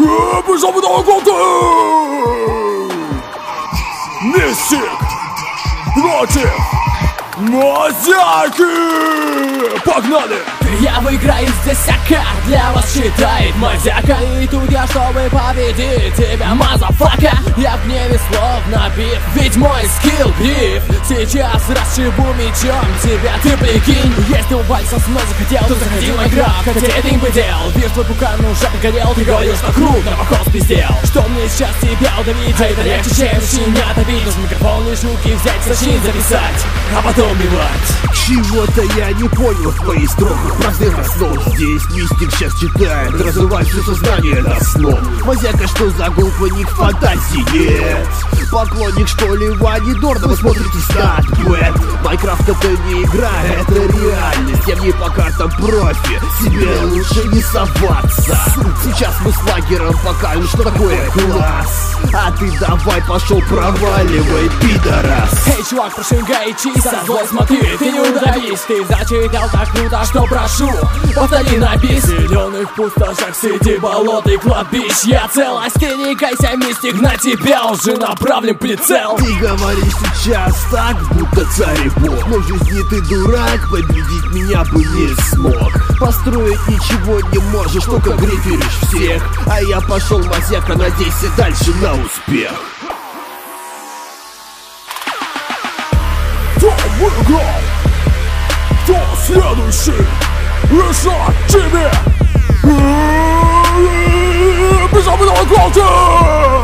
Бежал на комнату! Мистик против Мазяки! Погнали! Я выиграю здесь всяко, для вас считает Мазяка. И тут я, чтобы победить тебя, мазафака. Я в гневе словно биф, ведь мой скилл гриф. Сейчас расшибу мечом тебя, ты прикинь. Если у пальца с мной захотел, то заходи в Майнкрафт, хотя это не предел. Вижу, твой пукан уже погорел, ты говоришь, что круто, поход спиздел. Что мне сейчас тебя удавить, а это легче, чем щенят обидеть. С микрофон и шутки взять, сочинить, записать, а потом убивать. Чего-то я не понял в твоих строках простых основ. Здесь мистик сейчас читает, разрывает все сознание до снов. Мазяка, что за гопник фантазии? Нет. Поклонник, что ли, Вани Дорна? Вы смотрите статбэт. Майнкрафт это не игра, это реальность. Я в ней по картам профи, себе лучше не соваться. Сейчас мы с лагером покажем, что такое класс. А ты давай пошел проваливай, пидорас. Эй, чувак, прошингай чисто, злой смотри, ты не удавись. Ты зачитал так круто, что прошу, повтори на бис. В зеленых пустошах среди болот и кладбищ я целость, ты не кайся, мистик, на тебя уже направлен прицел. Ты говоришь сейчас так, будто царь и бог. Но в жизни ты дурак, победить меня бы не смог. Построить ничего не можешь, только гриферишь всех. А я пошел, Мазяка, надейся дальше на успех. Кто выиграл? Кто следующий? Решать тебе! Бежал на комнату!